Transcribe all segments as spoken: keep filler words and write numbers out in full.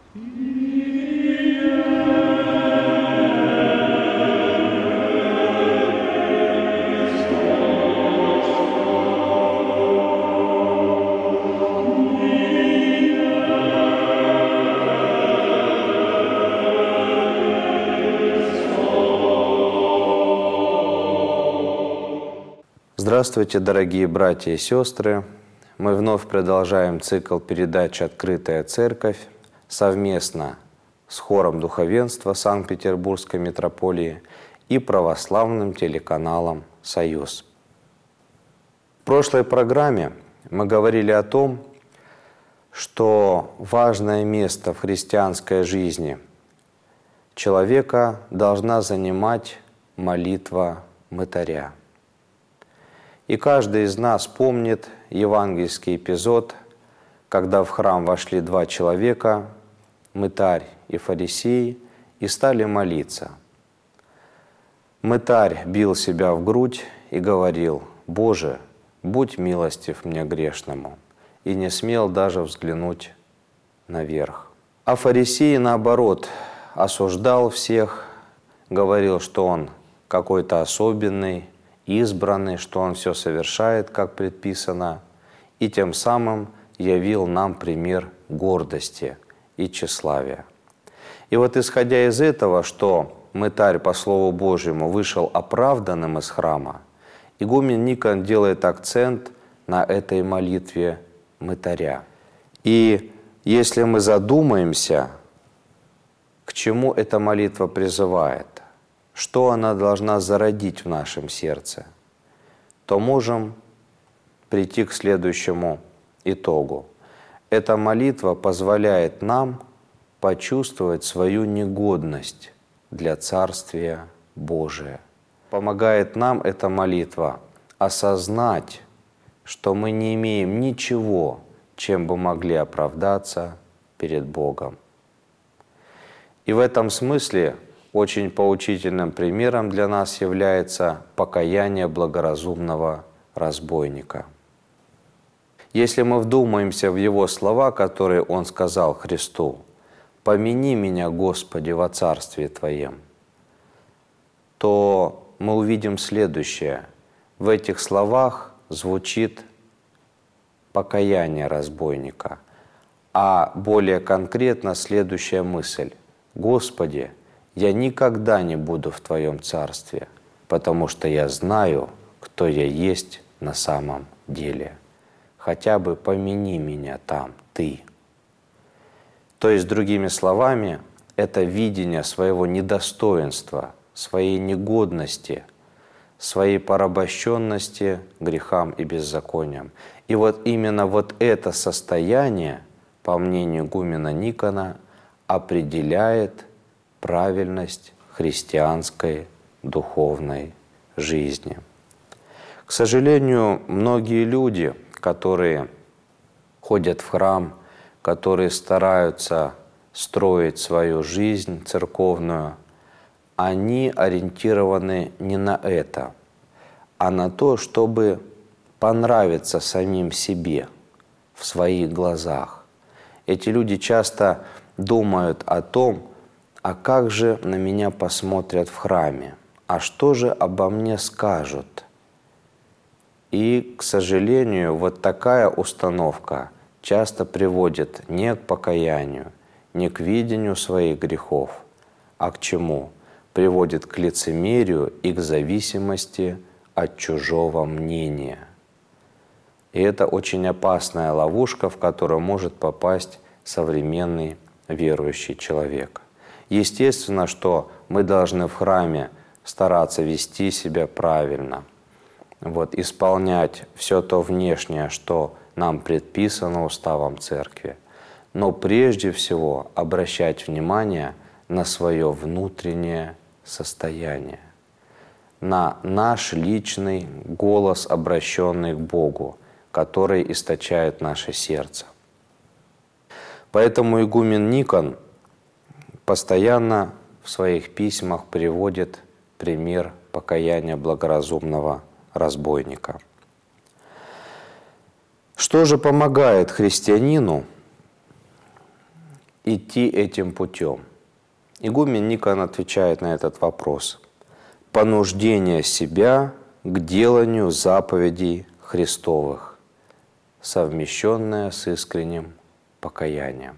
Здравствуйте, дорогие братья и сестры! Мы вновь продолжаем цикл передач «Открытая Церковь» совместно с хором духовенства Санкт-Петербургской митрополии и православным телеканалом «Союз». В прошлой программе мы говорили о том, что важное место в христианской жизни человека должна занимать молитва мытаря. И каждый из нас помнит евангельский эпизод, когда в храм вошли два человека, мытарь и фарисей, и стали молиться. Мытарь бил себя в грудь и говорил: «Боже, будь милостив мне грешному», и не смел даже взглянуть наверх. А фарисей, наоборот, осуждал всех, говорил, что он какой-то особенный, избранный, что он все совершает, как предписано, и тем самым явил нам пример гордости и тщеславия. И вот исходя из этого, что мытарь по Слову Божьему вышел оправданным из храма, игумен Никон делает акцент на этой молитве мытаря. И если мы задумаемся, к чему эта молитва призывает, что она должна зародить в нашем сердце, то можем прийти к следующему итогу. Эта молитва позволяет нам почувствовать свою негодность для Царствия Божия. Помогает нам эта молитва осознать, что мы не имеем ничего, чем бы могли оправдаться перед Богом. И в этом смысле очень поучительным примером для нас является покаяние благоразумного разбойника. Если мы вдумаемся в его слова, которые он сказал Христу: «Помяни меня, Господи, во Царстве Твоем», то мы увидим следующее. В этих словах звучит покаяние разбойника, а более конкретно следующая мысль: «Господи, я никогда не буду в Твоем Царстве, потому что я знаю, кто я есть на самом деле. Хотя бы помяни меня там, Ты». То есть, другими словами, это видение своего недостоинства, своей негодности, своей порабощенности грехам и беззакониям. И вот именно вот это состояние, по мнению игумена Никона, определяет правильность христианской духовной жизни. К сожалению, многие люди, которые ходят в храм, которые стараются строить свою жизнь церковную, они ориентированы не на это, а на то, чтобы понравиться самим себе в своих глазах. Эти люди часто думают о том, а как же на меня посмотрят в храме? А что же обо мне скажут? И, к сожалению, вот такая установка часто приводит не к покаянию, не к видению своих грехов, а к чему? Приводит к лицемерию и к зависимости от чужого мнения. И это очень опасная ловушка, в которую может попасть современный верующий человек. Естественно, что мы должны в храме стараться вести себя правильно, вот, исполнять все то внешнее, что нам предписано уставом Церкви, но прежде всего обращать внимание на свое внутреннее состояние, на наш личный голос, обращенный к Богу, который источает наше сердце. Поэтому игумен Никон постоянно в своих письмах приводит пример покаяния благоразумного разбойника. Что же помогает христианину идти этим путем? Игумен Никон отвечает на этот вопрос. Понуждение себя к деланию заповедей Христовых, совмещенное с искренним покаянием.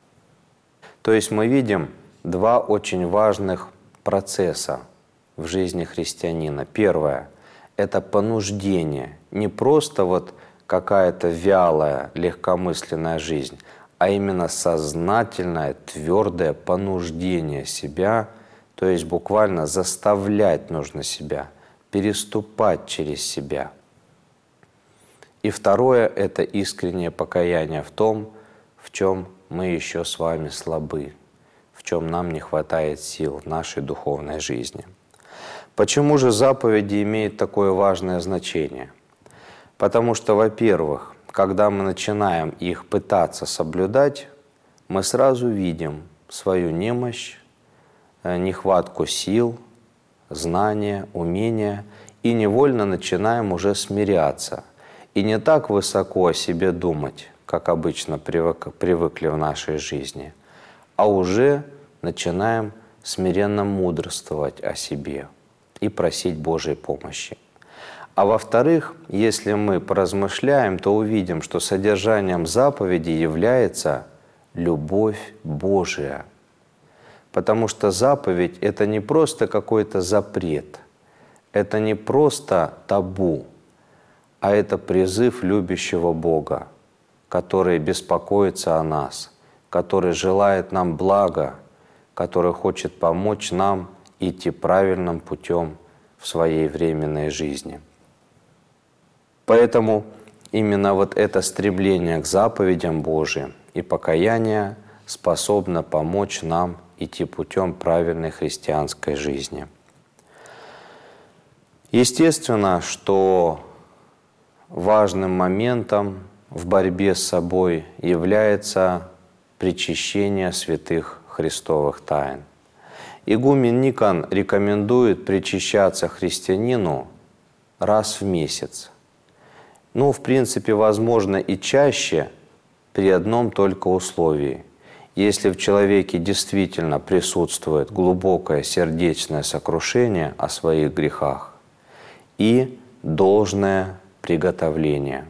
То есть мы видим два очень важных процесса в жизни христианина. Первое – это понуждение, не просто вот какая-то вялая, легкомысленная жизнь, а именно сознательное, твердое понуждение себя, то есть буквально заставлять нужно себя, переступать через себя. И второе – это искреннее покаяние в том, в чем мы еще с вами слабы, в чем нам не хватает сил в нашей духовной жизни. Почему же заповеди имеют такое важное значение? Потому что, во-первых, когда мы начинаем их пытаться соблюдать, мы сразу видим свою немощь, нехватку сил, знания, умения, и невольно начинаем уже смиряться. И не так высоко о себе думать, как обычно привык, привыкли в нашей жизни, а уже начинаем смиренно мудрствовать о себе и просить Божьей помощи. А во-вторых, если мы поразмышляем, то увидим, что содержанием заповеди является любовь Божия. Потому что заповедь – это не просто какой-то запрет, это не просто табу, а это призыв любящего Бога, который беспокоится о нас, который желает нам блага, который хочет помочь нам идти правильным путем в своей временной жизни. Поэтому именно вот это стремление к заповедям Божиим и покаяние способно помочь нам идти путем правильной христианской жизни. Естественно, что важным моментом в борьбе с собой является причащение святых христовых тайн. Игумен Никон рекомендует причащаться христианину раз в месяц. Ну, в принципе, возможно и чаще, при одном только условии. Если в человеке действительно присутствует глубокое сердечное сокрушение о своих грехах и должное приготовление.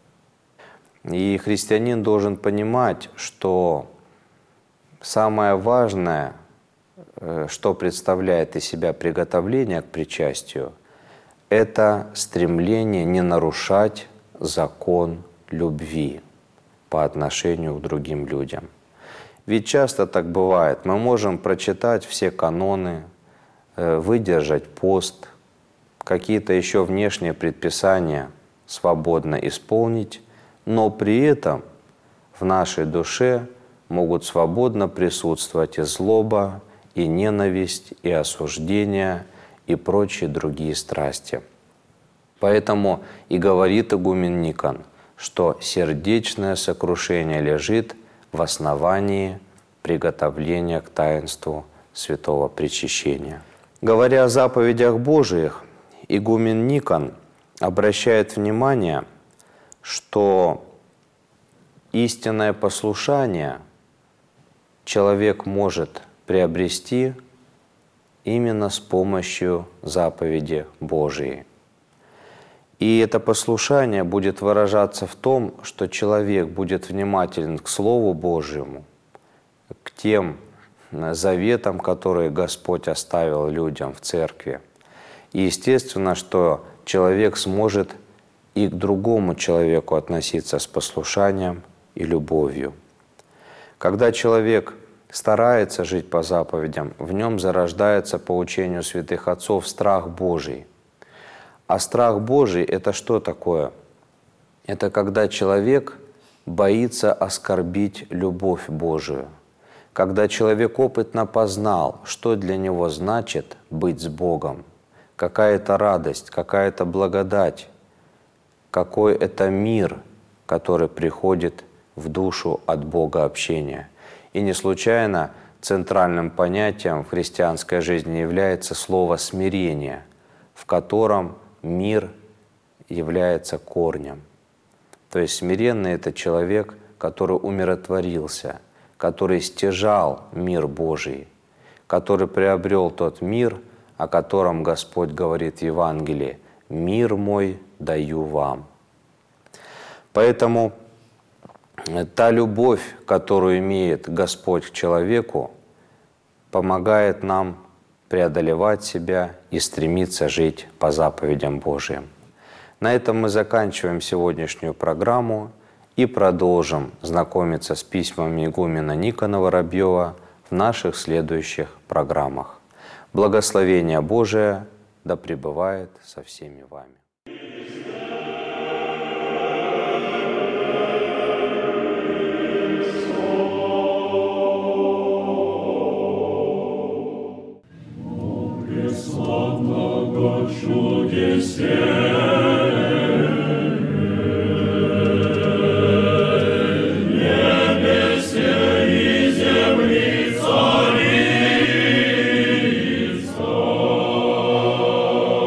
И христианин должен понимать, что самое важное, что представляет из себя приготовление к причастию, это стремление не нарушать закон любви по отношению к другим людям. Ведь часто так бывает. Мы можем прочитать все каноны, выдержать пост, какие-то еще внешние предписания свободно исполнить, но при этом в нашей душе могут свободно присутствовать и злоба, и ненависть, и осуждение, и прочие другие страсти. Поэтому и говорит игумен Никон, что сердечное сокрушение лежит в основании приготовления к таинству святого причащения. Говоря о заповедях Божиих, игумен Никон обращает внимание, что истинное послушание человек может приобрести именно с помощью заповеди Божией. И это послушание будет выражаться в том, что человек будет внимателен к Слову Божьему, к тем заветам, которые Господь оставил людям в церкви. И естественно, что человек сможет и к другому человеку относиться с послушанием и любовью. Когда человек старается жить по заповедям, в нем зарождается по учению святых отцов страх Божий. А страх Божий – это что такое? Это когда человек боится оскорбить любовь Божию. Когда человек опытно познал, что для него значит быть с Богом, какая-то радость, какая-то благодать, какой это мир, который приходит в душу от Бога общения. И не случайно центральным понятием в христианской жизни является слово «смирение», в котором мир является корнем. То есть смиренный – это человек, который умиротворился, который стяжал мир Божий, который приобрел тот мир, о котором Господь говорит в Евангелии: «Мир мой даю вам». Поэтому та любовь, которую имеет Господь к человеку, помогает нам преодолевать себя и стремиться жить по заповедям Божиим. На этом мы заканчиваем сегодняшнюю программу и продолжим знакомиться с письмами игумена Никона Воробьева в наших следующих программах. Благословение Божие да пребывает со всеми вами. Славного чудесе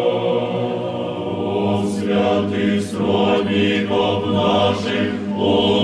святых сродников наших,